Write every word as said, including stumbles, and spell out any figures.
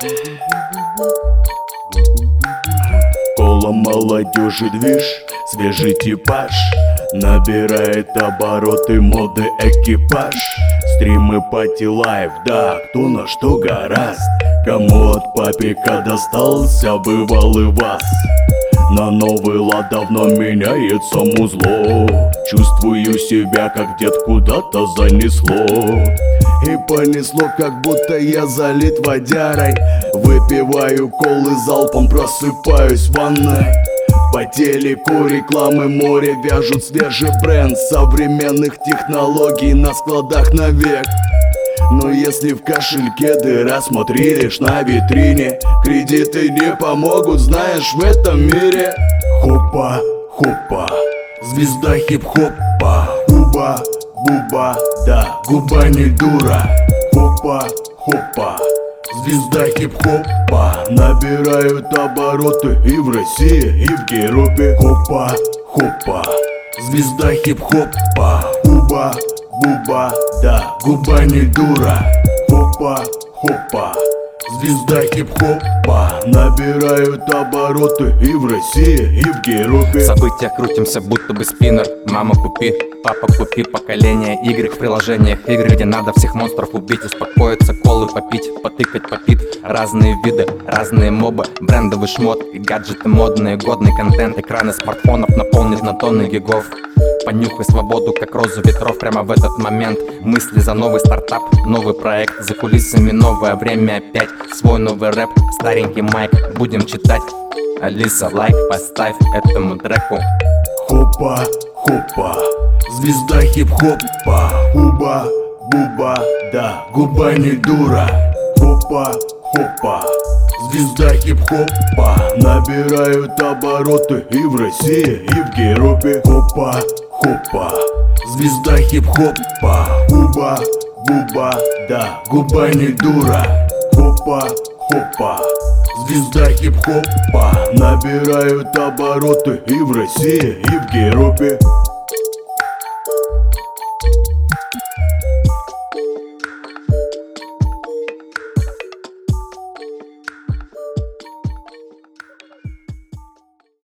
Коло молодежи движ, свежий типаж, набирает обороты моды экипаж. Стримы пати лайф, да, кто на что гораст. Кому от папика достался бывалый вас. На новый лад давно меняется музло. Чувствую себя, как дед куда-то занесло. И понесло, как будто я залит водярой. Выпиваю колы залпом, просыпаюсь в ванной. По телеку рекламы море вяжут свежий бренд современных технологий на складах навек. Но если в кошельке дыра, смотри лишь на витрине. Кредиты не помогут, знаешь, в этом мире. Хопа, хопа, звезда хип-хопа. Губа, буба, да, губа не дура. Хопа, хопа, звезда хип-хопа. Набирают обороты и в России, и в Европе. Хопа, хопа, звезда хип-хопа. Губа, буба, да, губа не дура. Хопа, хопа, звезда хип-хопа. Набирают обороты и в России, и в Европе. В событиях крутимся, будто бы спиннер. Мама, купи, папа, купи. Поколение Y в приложениях игр, где надо всех монстров убить. Успокоиться, колы попить, потыкать, попит. Разные виды, разные мобы, брендовый шмот и гаджеты модные. Годный контент, экраны смартфонов наполнит на тонны гигов. Понюхай свободу, как розу ветров прямо в этот момент. Мысли за новый стартап, новый проект. За кулисами новое время опять. Свой новый рэп, старенький майк, будем читать. Алиса, лайк поставь этому треку. Хопа, хопа, звезда хип-хопа. Губа, буба, да, губа не дура. Хопа, хопа, звезда хип-хопа. Набирают обороты и в России, и в Европе. Хопа, хопа, звезда хип-хопа. Губа, буба, да, губа не дура. Хопа, хопа, звезда хип-хопа. Набирают обороты и в России, и в Европе.